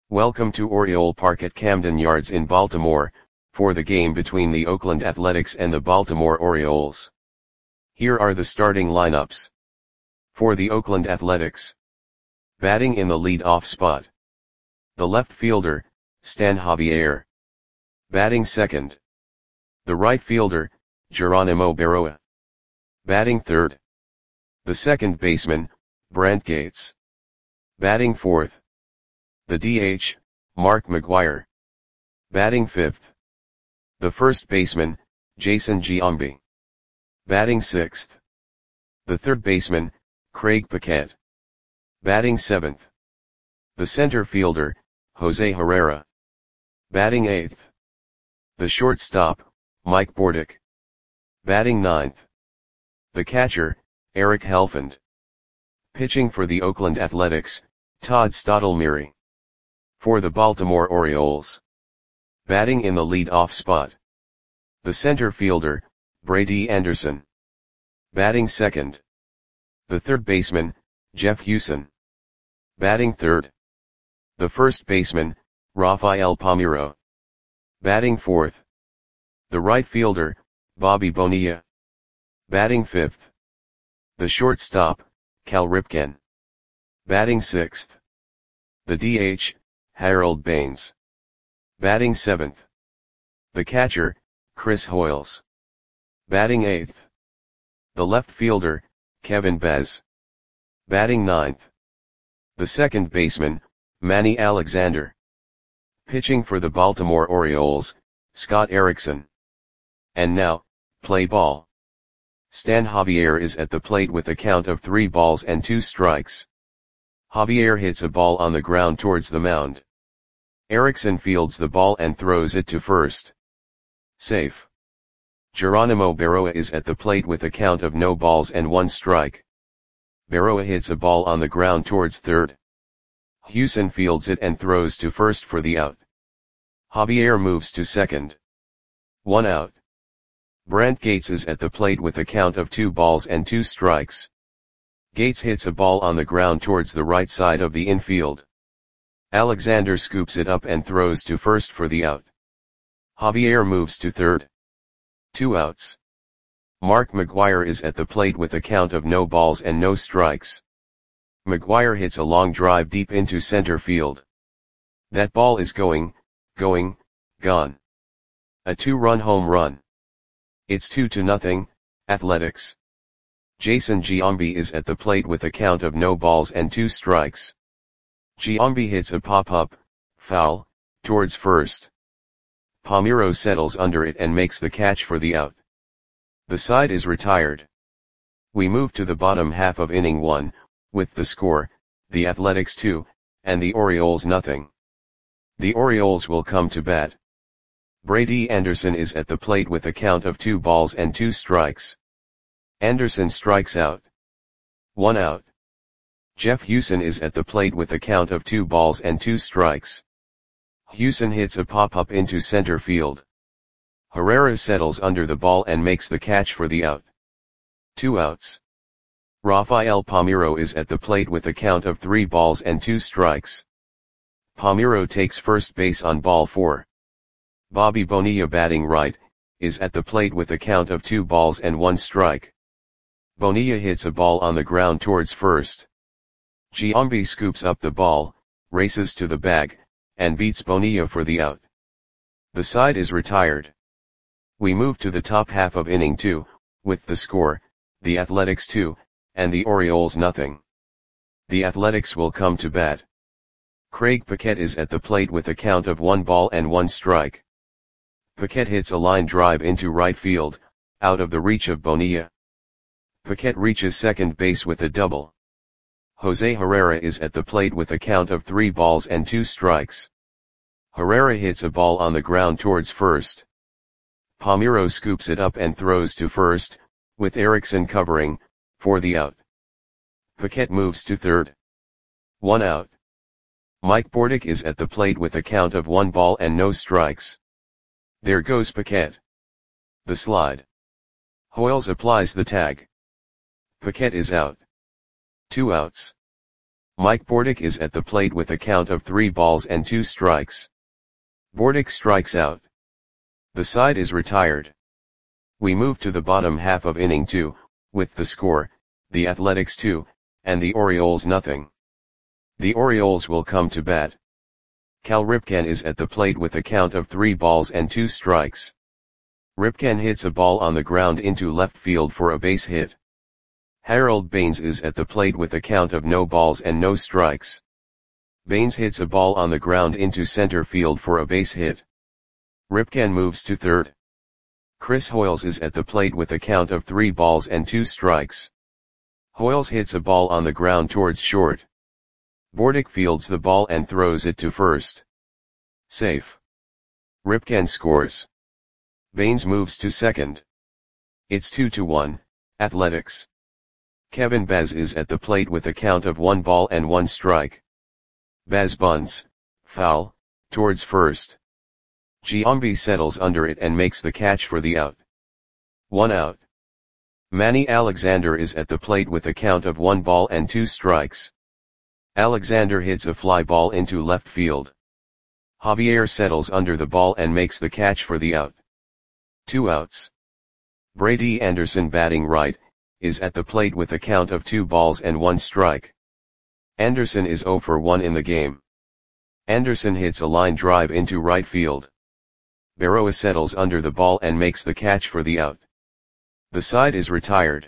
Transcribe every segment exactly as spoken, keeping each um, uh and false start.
Welcome to Oriole Park at Camden Yards in Baltimore, for the game between the Oakland Athletics and the Baltimore Orioles. Here are the starting lineups. For the Oakland Athletics. Batting in the lead-off spot. The left fielder, Stan Javier. Batting second. The right fielder, Geronimo Berroa. Batting third. The second baseman, Brant Gates. Batting fourth. The D H, Mark McGwire. Batting fifth. The first baseman, Jason Giambi. Batting sixth. The third baseman, Craig Paquette. Batting seventh. The center fielder, Jose Herrera. Batting eighth. The shortstop, Mike Bordick. Batting ninth. The catcher, Eric Helfand. Pitching for the Oakland Athletics, Todd Stottlemyre. For the Baltimore Orioles. Batting in the lead-off spot. The center fielder, Brady Anderson. Batting second. The third baseman, Jeff Hewson. Batting third. The first baseman, Rafael Palmeiro. Batting fourth. The right fielder, Bobby Bonilla. Batting fifth. The shortstop, Cal Ripken. Batting sixth. The D H, Harold Baines. Batting seventh. The catcher, Chris Hoiles. Batting eighth. The left fielder, Kevin Bez. Batting ninth. The second baseman, Manny Alexander. Pitching for the Baltimore Orioles, Scott Erickson. And now, play ball. Stan Javier is at the plate with a count of three balls and two strikes. Javier hits a ball on the ground towards the mound. Erickson fields the ball and throws it to first. Safe. Geronimo Berroa is at the plate with a count of no balls and one strike. Berroa hits a ball on the ground towards third. Hewson fields it and throws to first for the out. Javier moves to second. One out. Brant Gates is at the plate with a count of two balls and two strikes. Gates hits a ball on the ground towards the right side of the infield. Alexander scoops it up and throws to first for the out. Javier moves to third. Two outs. Mark McGwire is at the plate with a count of no balls and no strikes. McGwire hits a long drive deep into center field. That ball is going, going, gone. A two-run home run. It's two to nothing, Athletics. Jason Giambi is at the plate with a count of no balls and two strikes. Giambi hits a pop-up, foul, towards first. Palmeiro settles under it and makes the catch for the out. The side is retired. We move to the bottom half of inning one, with the score, the Athletics two, and the Orioles nothing. The Orioles will come to bat. Brady Anderson is at the plate with a count of two balls and two strikes. Anderson strikes out. One out. Jeff Hewson is at the plate with a count of two balls and two strikes. Hewson hits a pop-up into center field. Herrera settles under the ball and makes the catch for the out. Two outs. Rafael Palmeiro is at the plate with a count of three balls and two strikes. Palmeiro takes first base on ball four. Bobby Bonilla, batting right, is at the plate with a count of two balls and one strike. Bonilla hits a ball on the ground towards first. Giambi scoops up the ball, races to the bag, and beats Bonilla for the out. The side is retired. We move to the top half of inning two, with the score, the Athletics two, and the Orioles nothing. The Athletics will come to bat. Craig Paquette is at the plate with a count of one ball and one strike. Paquette hits a line drive into right field, out of the reach of Bonilla. Paquette reaches second base with a double. Jose Herrera is at the plate with a count of three balls and two strikes. Herrera hits a ball on the ground towards first. Palmeiro scoops it up and throws to first, with Erickson covering, for the out. Paquette moves to third. One out. Mike Bordick is at the plate with a count of one ball and no strikes. There goes Paquette. The slide. Hoiles applies the tag. Paquette is out. Two outs. Mike Bordick is at the plate with a count of three balls and two strikes. Bordick strikes out. The side is retired. We move to the bottom half of inning two, with the score, the Athletics two, and the Orioles nothing. The Orioles will come to bat. Cal Ripken is at the plate with a count of three balls and two strikes. Ripken hits a ball on the ground into left field for a base hit. Harold Baines is at the plate with a count of no balls and no strikes. Baines hits a ball on the ground into center field for a base hit. Ripken moves to third. Chris Hoiles is at the plate with a count of three balls and two strikes. Hoiles hits a ball on the ground towards short. Bordick fields the ball and throws it to first. Safe. Ripken scores. Baines moves to second. It's two to one, Athletics. Kevin Baz is at the plate with a count of one ball and one strike. Baz bunts, foul, towards first. Giambi settles under it and makes the catch for the out. One out. Manny Alexander is at the plate with a count of one ball and two strikes. Alexander hits a fly ball into left field. Javier settles under the ball and makes the catch for the out. Two outs. Brady Anderson, batting right, is at the plate with a count of two balls and one strike. Anderson is zero for one in the game. Anderson hits a line drive into right field. Berroa settles under the ball and makes the catch for the out. The side is retired.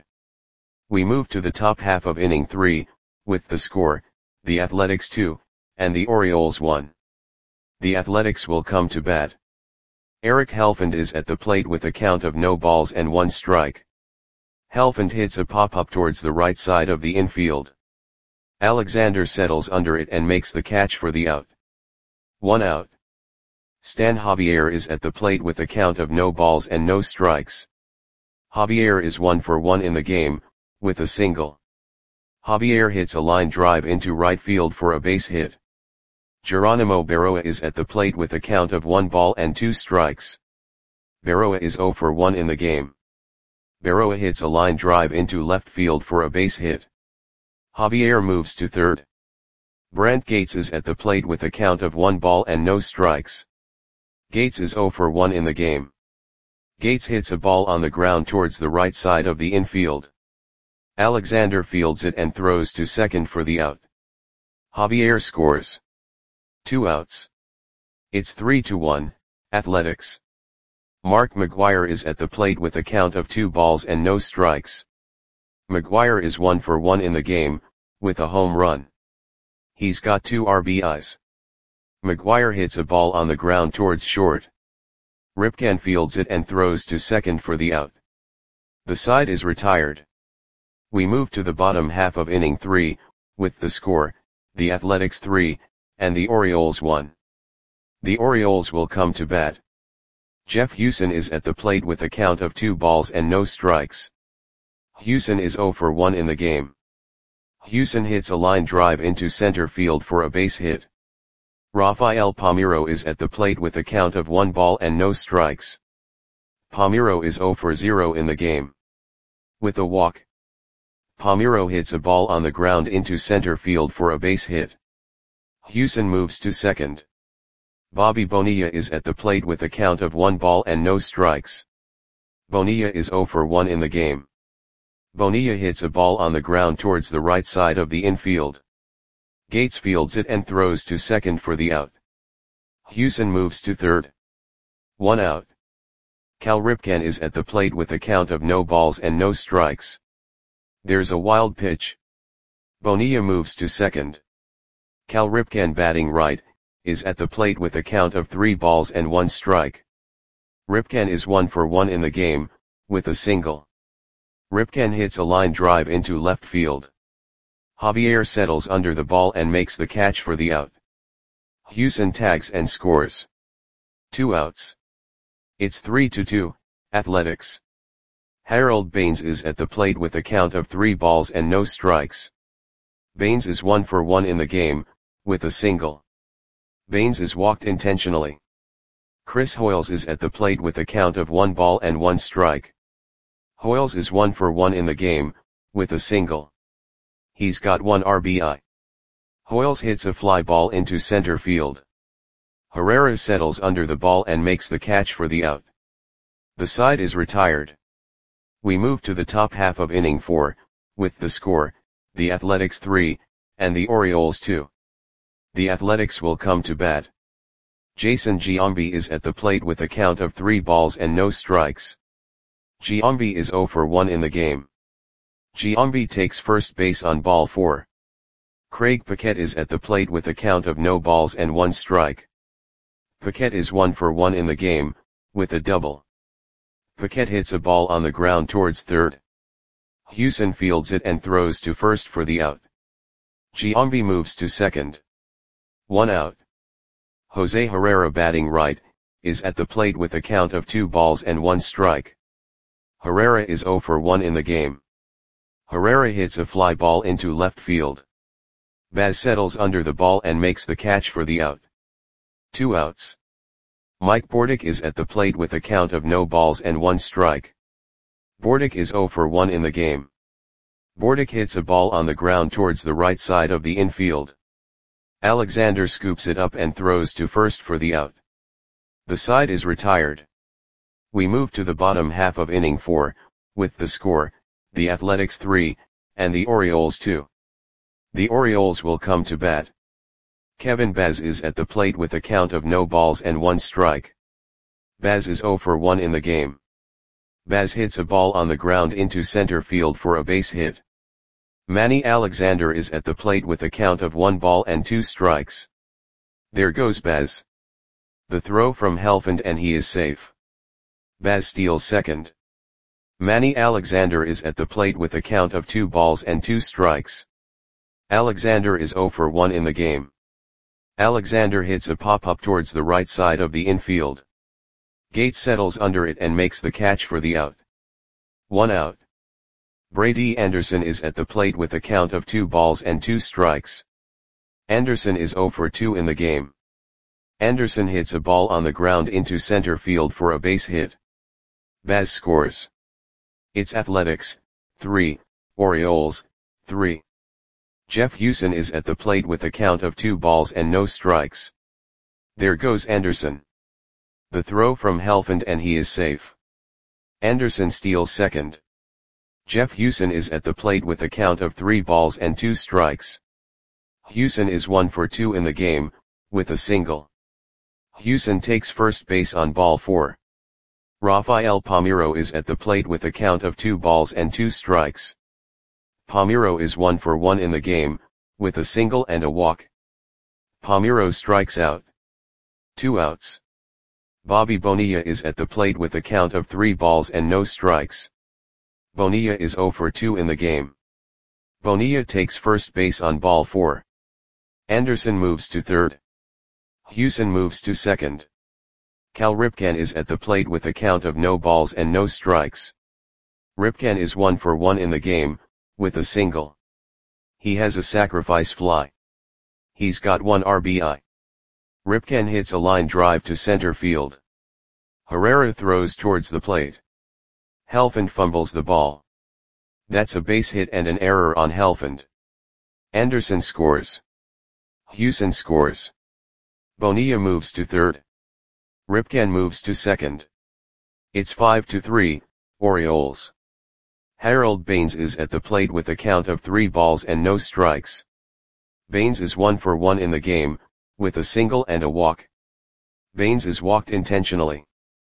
We move to the top half of inning three, with the score, the Athletics two, and the Orioles one. The Athletics will come to bat. Eric Helfand is at the plate with a count of no balls and one strike. Helfand hits a pop-up towards the right side of the infield. Alexander settles under it and makes the catch for the out. One out. Stan Javier is at the plate with a count of no balls and no strikes. Javier is one for one in the game, with a single. Javier hits a line drive into right field for a base hit. Geronimo Berroa is at the plate with a count of one ball and two strikes. Berroa is zero for one in the game. Berroa hits a line drive into left field for a base hit. Javier moves to third. Brent Gates is at the plate with a count of one ball and no strikes. Gates is zero for one in the game. Gates hits a ball on the ground towards the right side of the infield. Alexander fields it and throws to second for the out. Javier scores. Two outs. It's three to one, Athletics. Mark McGwire is at the plate with a count of two balls and no strikes. McGwire is one for one in the game, with a home run. He's got two R B Is. McGwire hits a ball on the ground towards short. Ripken fields it and throws to second for the out. The side is retired. We move to the bottom half of inning three, with the score, the Athletics three, and the Orioles one. The Orioles will come to bat. Jeff Hewson is at the plate with a count of two balls and no strikes. Hewson is zero for one in the game. Hewson hits a line drive into center field for a base hit. Rafael Palmeiro is at the plate with a count of one ball and no strikes. Palmeiro is zero for zero in the game. With a walk, Palmeiro hits a ball on the ground into center field for a base hit. Hewson moves to second. Bobby Bonilla is at the plate with a count of one ball and no strikes. Bonilla is zero for one in the game. Bonilla hits a ball on the ground towards the right side of the infield. Gates fields it and throws to second for the out. Hewson moves to third. One out. Cal Ripken is at the plate with a count of no balls and no strikes. There's a wild pitch. Bonilla moves to second. Cal Ripken, batting right, is at the plate with a count of three balls and one strike. Ripken is one for one in the game, with a single. Ripken hits a line drive into left field. Javier settles under the ball and makes the catch for the out. Hewson tags and scores. Two outs. It's three to two, Athletics. Harold Baines is at the plate with a count of three balls and no strikes. Baines is one for one in the game, with a single. Baines is walked intentionally. Chris Hoiles is at the plate with a count of one ball and one strike. Hoiles is one for one in the game, with a single. He's got one R B I. Hoyles hits a fly ball into center field. Herrera settles under the ball and makes the catch for the out. The side is retired. We move to the top half of inning four, with the score, the Athletics three, and the Orioles two. The Athletics will come to bat. Jason Giambi is at the plate with a count of three balls and no strikes. Giambi is zero for one in the game. Giambi takes first base on ball four. Craig Paquette is at the plate with a count of no balls and one strike. Paquette is one for one in the game, with a double. Paquette hits a ball on the ground towards third. Hewson fields it and throws to first for the out. Giambi moves to second. One out. Jose Herrera, batting right, is at the plate with a count of two balls and one strike. Herrera is zero for one in the game. Herrera hits a fly ball into left field. Baz settles under the ball and makes the catch for the out. Two outs. Mike Bordick is at the plate with a count of no balls and one strike. Bordick is zero for one in the game. Bordick hits a ball on the ground towards the right side of the infield. Alexander scoops it up and throws to first for the out. The side is retired. We move to the bottom half of inning four, with the score, the Athletics three, and the Orioles two. The Orioles will come to bat. Kevin Baz is at the plate with a count of no balls and one strike. Baz is zero for one in the game. Baz hits a ball on the ground into center field for a base hit. Manny Alexander is at the plate with a count of one ball and two strikes. There goes Baz. The throw from Helfand and he is safe. Baz steals second. Manny Alexander is at the plate with a count of two balls and two strikes. Alexander is zero for one in the game. Alexander hits a pop-up towards the right side of the infield. Gates settles under it and makes the catch for the out. One out. Brady Anderson is at the plate with a count of two balls and two strikes. Anderson is zero for two in the game. Anderson hits a ball on the ground into center field for a base hit. Baz scores. It's Athletics, three, Orioles, three. Jeff Hewson is at the plate with a count of two balls and no strikes. There goes Anderson. The throw from Helfand and he is safe. Anderson steals second. Jeff Hewson is at the plate with a count of three balls and two strikes. Hewson is one for two in the game, with a single. Hewson takes first base on ball four. Rafael Palmeiro is at the plate with a count of two balls and two strikes. Palmeiro is one for one in the game, with a single and a walk. Palmeiro strikes out. Two outs. Bobby Bonilla is at the plate with a count of three balls and no strikes. Bonilla is zero for two in the game. Bonilla takes first base on ball four. Anderson moves to third. Hewson moves to second. Cal Ripken is at the plate with a count of no balls and no strikes. Ripken is one for one in the game, with a single. He has a sacrifice fly. He's got one R B I. Ripken hits a line drive to center field. Herrera throws towards the plate. Helfand fumbles the ball. That's a base hit and an error on Helfand. Anderson scores. Hewson scores. Bonilla moves to third. Ripken moves to second. It's five to three, Orioles. Harold Baines is at the plate with a count of three balls and no strikes. Baines is one for one in the game, with a single and a walk. Baines is walked intentionally.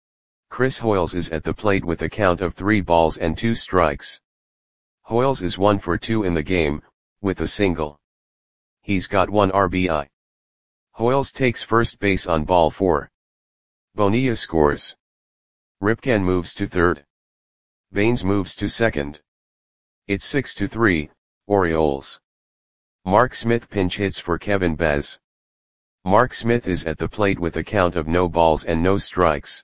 Chris Hoyles is at the plate with a count of three balls and two strikes. Hoyles is one for two in the game, with a single. He's got one R B I. Hoyles takes first base on ball four. Bonilla scores. Ripken moves to third. Baines moves to second. It's six to three, Orioles. Mark Smith pinch hits for Kevin Baz. Mark Smith is at the plate with a count of no balls and no strikes.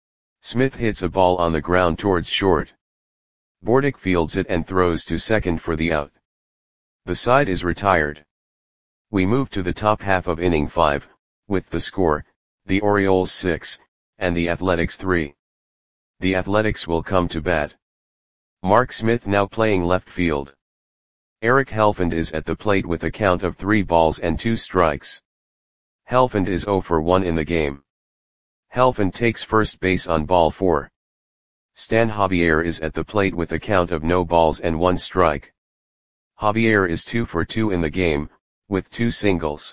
Smith hits a ball on the ground towards short. Bordick fields it and throws to second for the out. The side is retired. We move to the top half of inning five, with the score, the Orioles six, and the Athletics three. The Athletics will come to bat. Mark Smith now playing left field. Eric Helfand is at the plate with a count of three balls and two strikes. Helfand is zero for one in the game. Helfand takes first base on ball four. Stan Javier is at the plate with a count of no balls and one strike. Javier is two for two in the game, with two singles.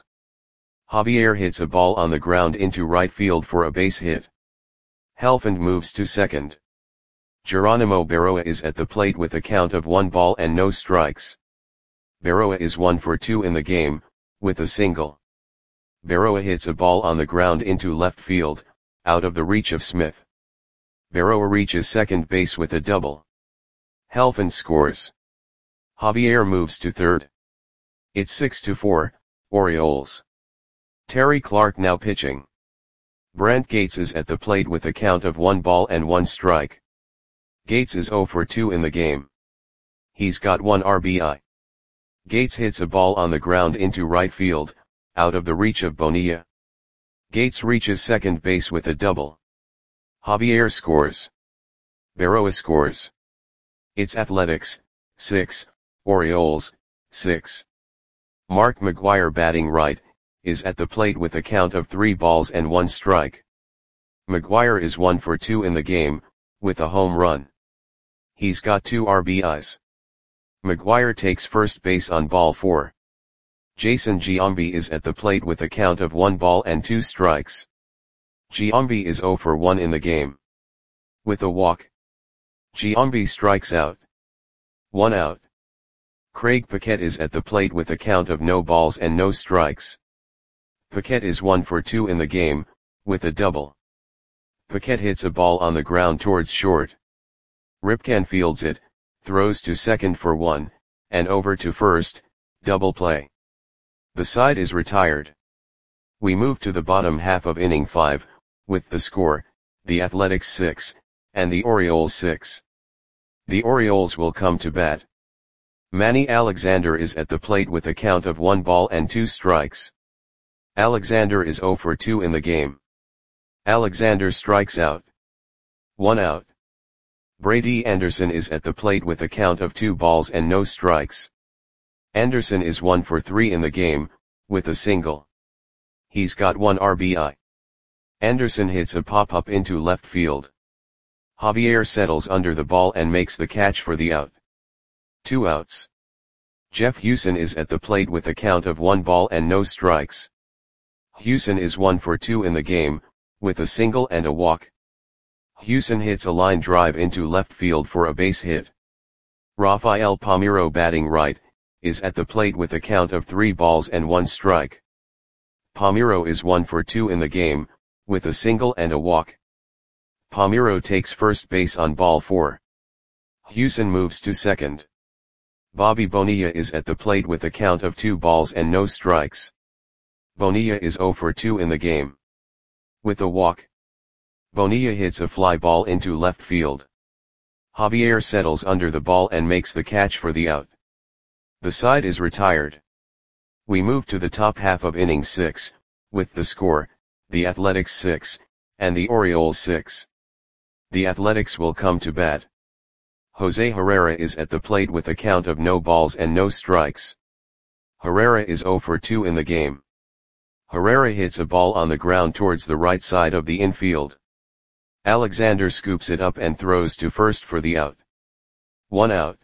Javier hits a ball on the ground into right field for a base hit. Helfand moves to second. Geronimo Berroa is at the plate with a count of one ball and no strikes. Berroa is one for two in the game, with a single. Berroa hits a ball on the ground into left field, out of the reach of Smith. Berroa reaches second base with a double. Helfand scores. Javier moves to third. It's six to four, Orioles. Terry Clark now pitching. Brant Gates is at the plate with a count of one ball and one strike. Gates is zero for two in the game. He's got one R B I. Gates hits a ball on the ground into right field, out of the reach of Bonilla. Gates reaches second base with a double. Javier scores. Berroa scores. It's Athletics, six, Orioles, six. Mark McGwire batting right, is at the plate with a count of three balls and one strike. McGwire is one for two in the game, with a home run. He's got two R B Is. McGwire takes first base on ball four. Jason Giambi is at the plate with a count of one ball and two strikes. Giambi is zero for one in the game. With a walk. Giambi strikes out. One out. Craig Paquette is at the plate with a count of no balls and no strikes. Paquette is one for two in the game, with a double. Paquette hits a ball on the ground towards short. Ripken fields it, throws to second for one, and over to first, double play. The side is retired. We move to the bottom half of inning five, with the score, the Athletics six, and the Orioles six. The Orioles will come to bat. Manny Alexander is at the plate with a count of one ball and two strikes. Alexander is zero for two in the game. Alexander strikes out. One out. Brady Anderson is at the plate with a count of two balls and no strikes. Anderson is one for three in the game, with a single. He's got one R B I. Anderson hits a pop-up into left field. Javier settles under the ball and makes the catch for the out. Two outs. Jeff Hewson is at the plate with a count of one ball and no strikes. Hewson is one for two in the game, with a single and a walk. Hewson hits a line drive into left field for a base hit. Rafael Palmeiro batting right, is at the plate with a count of three balls and one strike. Palmeiro is one for two in the game, with a single and a walk. Palmeiro takes first base on ball four. Hewson moves to second. Bobby Bonilla is at the plate with a count of two balls and no strikes. Bonilla is zero for two in the game. With a walk. Bonilla hits a fly ball into left field. Javier settles under the ball and makes the catch for the out. The side is retired. We move to the top half of inning six, with the score, the Athletics six, and the Orioles six. The Athletics will come to bat. Jose Herrera is at the plate with a count of no balls and no strikes. Herrera is zero for two in the game. Herrera hits a ball on the ground towards the right side of the infield. Alexander scoops it up and throws to first for the out. One out.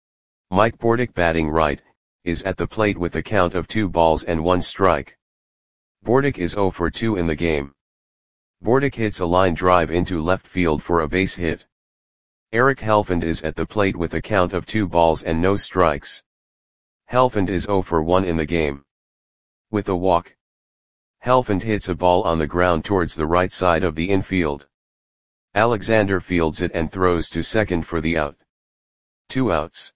Mike Bordick batting right, is at the plate with a count of two balls and one strike. Bordick is zero for two in the game. Bordick hits a line drive into left field for a base hit. Eric Helfand is at the plate with a count of two balls and no strikes. Helfand is zero for one in the game. With a walk. Helfand hits a ball on the ground towards the right side of the infield. Alexander fields it and throws to second for the out. Two outs.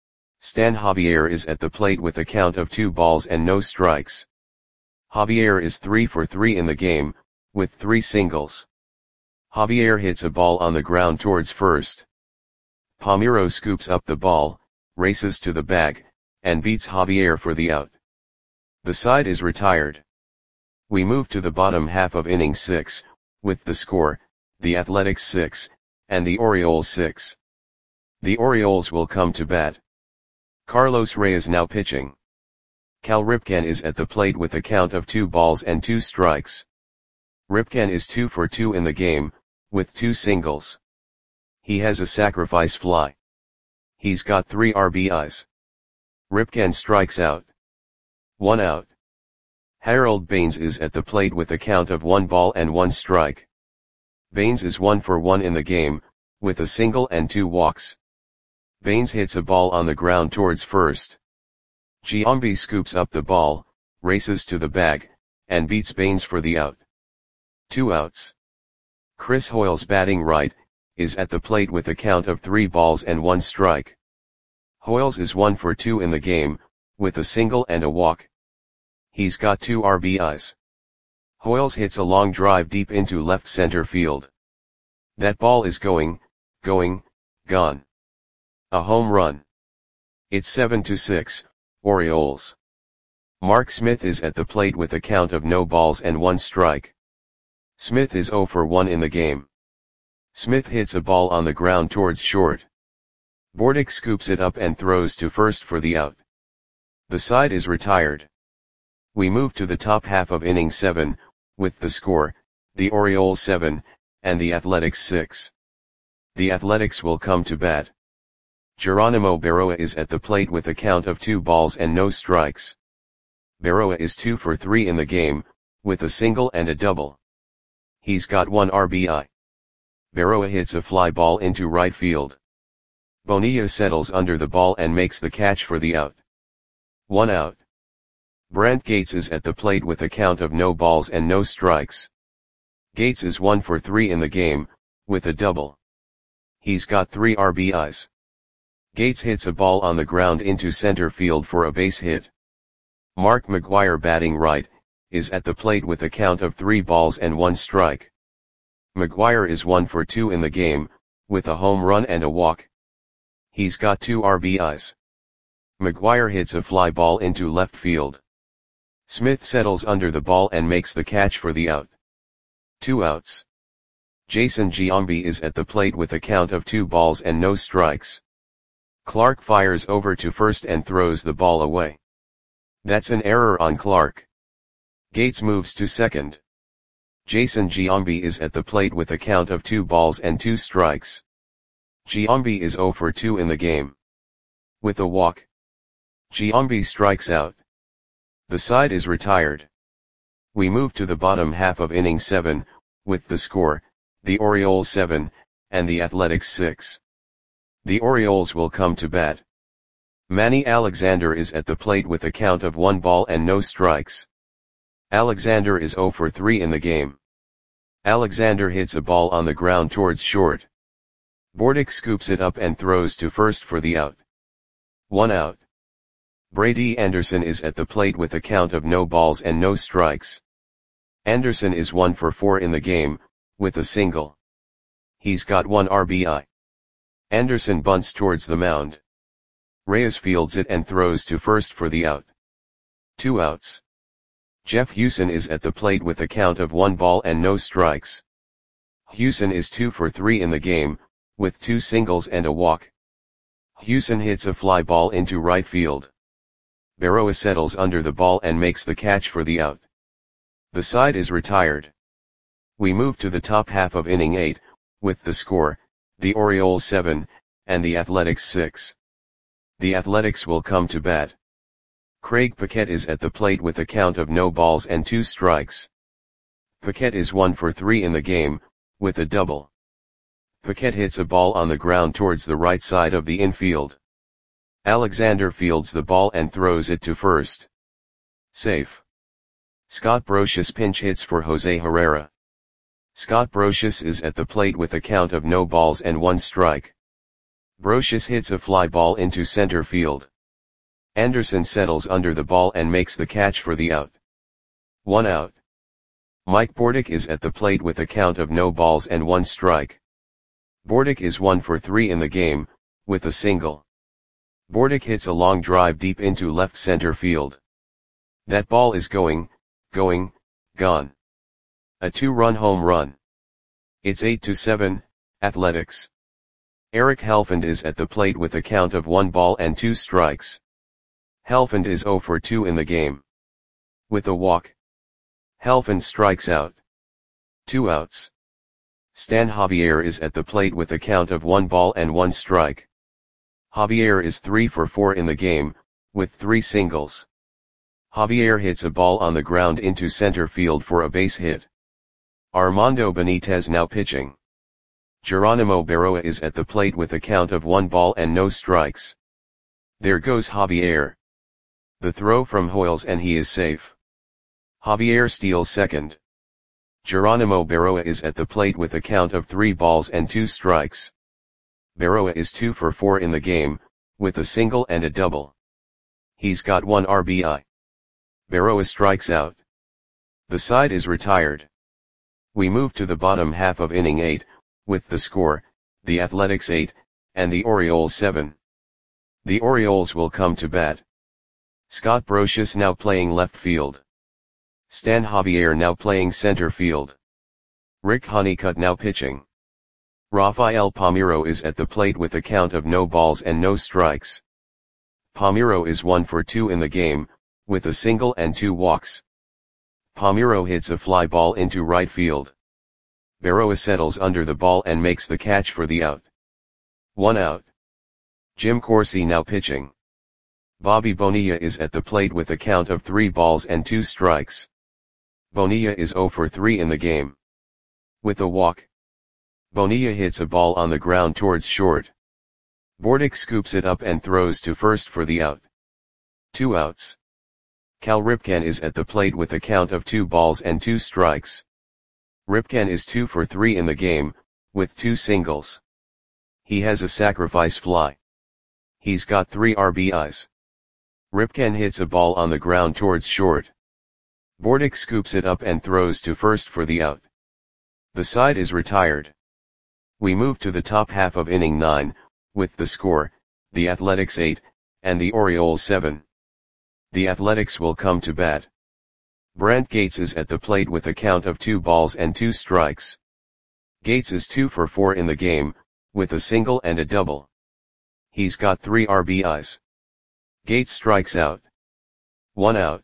Stan Javier is at the plate with a count of two balls and no strikes. Javier is three for three in the game, with three singles. Javier hits a ball on the ground towards first. Palmeiro scoops up the ball, races to the bag, and beats Javier for the out. The side is retired. We move to the bottom half of inning six, with the score, the Athletics six, and the Orioles six. The Orioles will come to bat. Carlos Reyes now pitching. Cal Ripken is at the plate with a count of two balls and two strikes. Ripken is two for two in the game, with two singles. He has a sacrifice fly. He's got three R B Is. Ripken strikes out. One out. Harold Baines is at the plate with a count of one ball and one strike. Baines is one for one in the game, with a single and two walks. Baines hits a ball on the ground towards first. Giambi scoops up the ball, races to the bag, and beats Baines for the out. Two outs. Chris Hoiles batting right, is at the plate with a count of three balls and one strike. Hoiles is one for two in the game, with a single and a walk. He's got two R B Is. Hoiles hits a long drive deep into left center field. That ball is going, going, gone. A home run. It's seven to six, Orioles. Mark Smith is at the plate with a count of no balls and one strike. Smith is zero for one in the game. Smith hits a ball on the ground towards short. Bordick scoops it up and throws to first for the out. The side is retired. We move to the top half of inning seven, with the score, the Orioles seven, and the Athletics six. The Athletics will come to bat. Geronimo Berroa is at the plate with a count of two balls and no strikes. Berroa is two for three in the game, with a single and a double. He's got one R B I. Berroa hits a fly ball into right field. Bonilla settles under the ball and makes the catch for the out. One out. Brent Gates is at the plate with a count of no balls and no strikes. Gates is one for three in the game, with a double. He's got three R B Is. Gates hits a ball on the ground into center field for a base hit. Mark McGwire batting right, is at the plate with a count of three balls and one strike. McGwire is one for two in the game, with a home run and a walk. He's got two R B Is. McGwire hits a fly ball into left field. Smith settles under the ball and makes the catch for the out. Two outs. Jason Giambi is at the plate with a count of two balls and no strikes. Clark fires over to first and throws the ball away. That's an error on Clark. Gates moves to second. Jason Giambi is at the plate with a count of two balls and two strikes. Giambi is zero for two in the game. With a walk. Giambi strikes out. The side is retired. We move to the bottom half of inning seven, with the score, the Orioles seven, and the Athletics six. The Orioles will come to bat. Manny Alexander is at the plate with a count of one ball and no strikes. Alexander is zero for three in the game. Alexander hits a ball on the ground towards short. Bordick scoops it up and throws to first for the out. One out. Brady Anderson is at the plate with a count of no balls and no strikes. Anderson is one for four in the game, with a single. He's got one R B I. Anderson bunts towards the mound. Reyes fields it and throws to first for the out. Two outs. Jeff Hewson is at the plate with a count of one ball and no strikes. Hewson is two for three in the game, with two singles and a walk. Hewson hits a fly ball into right field. Berroa settles under the ball and makes the catch for the out. The side is retired. We move to the top half of inning eight, with the score, the Orioles seven, and the Athletics six. The Athletics will come to bat. Craig Paquette is at the plate with a count of no balls and two strikes. Paquette is one for three in the game, with a double. Paquette hits a ball on the ground towards the right side of the infield. Alexander fields the ball and throws it to first. Safe. Scott Brocious pinch hits for Jose Herrera. Scott Brocious is at the plate with a count of no balls and one strike. Brocious hits a fly ball into center field. Anderson settles under the ball and makes the catch for the out. One out. Mike Bordick is at the plate with a count of no balls and one strike. Bordick is one for three in the game, with a single. Bordick hits a long drive deep into left center field. That ball is going, going, gone. A two-run home run. It's eight to seven, Athletics. Eric Helfand is at the plate with a count of one ball and two strikes. Helfand is zero for two in the game. With a walk, Helfand strikes out. Two outs. Stan Javier is at the plate with a count of one ball and one strike. Javier is three for four in the game, with three singles. Javier hits a ball on the ground into center field for a base hit. Armando Benitez now pitching. Geronimo Berroa is at the plate with a count of one ball and no strikes. There goes Javier. The throw from Hoyles and he is safe. Javier steals second. Geronimo Berroa is at the plate with a count of three balls and two strikes. Berroa is two for four in the game, with a single and a double. He's got one R B I. Berroa strikes out. The side is retired. We move to the bottom half of inning eight, with the score, the Athletics eight, and the Orioles seven. The Orioles will come to bat. Scott Brosius now playing left field. Stan Javier now playing center field. Rick Honeycutt now pitching. Rafael Palmeiro is at the plate with a count of no balls and no strikes. Palmeiro is one for two in the game, with a single and two walks. Palmeiro hits a fly ball into right field. Berroa settles under the ball and makes the catch for the out. One out. Jim Corsi now pitching. Bobby Bonilla is at the plate with a count of three balls and two strikes. Bonilla is zero for three in the game. With a walk, Bonilla hits a ball on the ground towards short. Bordick scoops it up and throws to first for the out. Two outs. Cal Ripken is at the plate with a count of two balls and two strikes. Ripken is two for three in the game, with two singles. He has a sacrifice fly. He's got three R B Is. Ripken hits a ball on the ground towards short. Bordick scoops it up and throws to first for the out. The side is retired. We move to the top half of inning nine, with the score, the Athletics eight, and the Orioles seven. The Athletics will come to bat. Brant Gates is at the plate with a count of two balls and two strikes. Gates is two for four in the game, with a single and a double. He's got three R B Is. Gates strikes out. One out.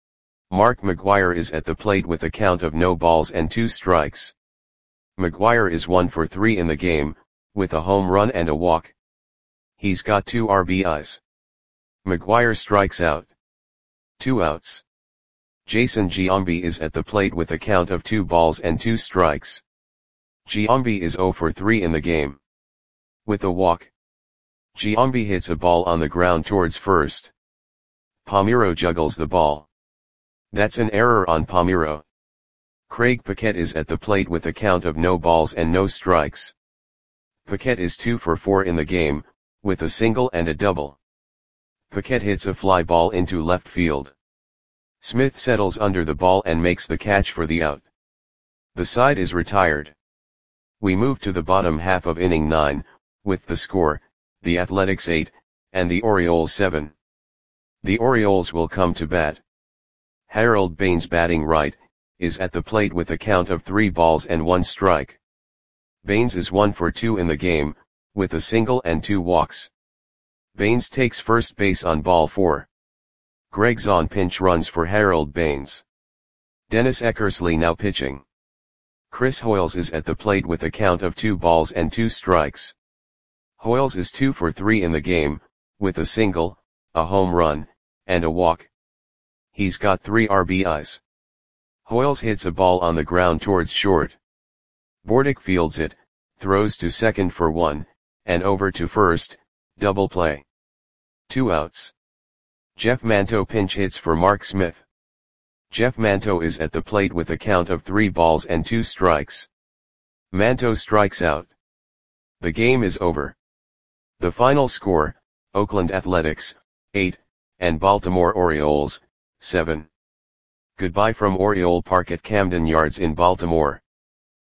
Mark McGwire is at the plate with a count of no balls and two strikes. McGwire is one for three in the game, with a home run and a walk. He's got two R B Is. McGwire strikes out. Two outs. Jason Giambi is at the plate with a count of two balls and two strikes. Giambi is zero for three in the game. With a walk, Giambi hits a ball on the ground towards first. Palmeiro juggles the ball. That's an error on Palmeiro. Craig Paquette is at the plate with a count of no balls and no strikes. Paquette is two for four in the game, with a single and a double. Paquette hits a fly ball into left field. Smith settles under the ball and makes the catch for the out. The side is retired. We move to the bottom half of inning nine, with the score, the Athletics eight, and the Orioles seven. The Orioles will come to bat. Harold Baines batting right, is at the plate with a count of three balls and one strike. Baines is one for two in the game, with a single and two walks. Baines takes first base on ball four. Greg Zahn pinch runs for Harold Baines. Dennis Eckersley now pitching. Chris Hoyles is at the plate with a count of two balls and two strikes. Hoyles is two for three in the game, with a single, a home run, and a walk. He's got three R B Is. Hoyles hits a ball on the ground towards short. Bordick fields it, throws to second for one, and over to first, double play. Two outs. Jeff Manto pinch hits for Mark Smith. Jeff Manto is at the plate with a count of three balls and two strikes. Manto strikes out. The game is over. The final score, Oakland Athletics, eight, and Baltimore Orioles, seven. Goodbye from Oriole Park at Camden Yards in Baltimore.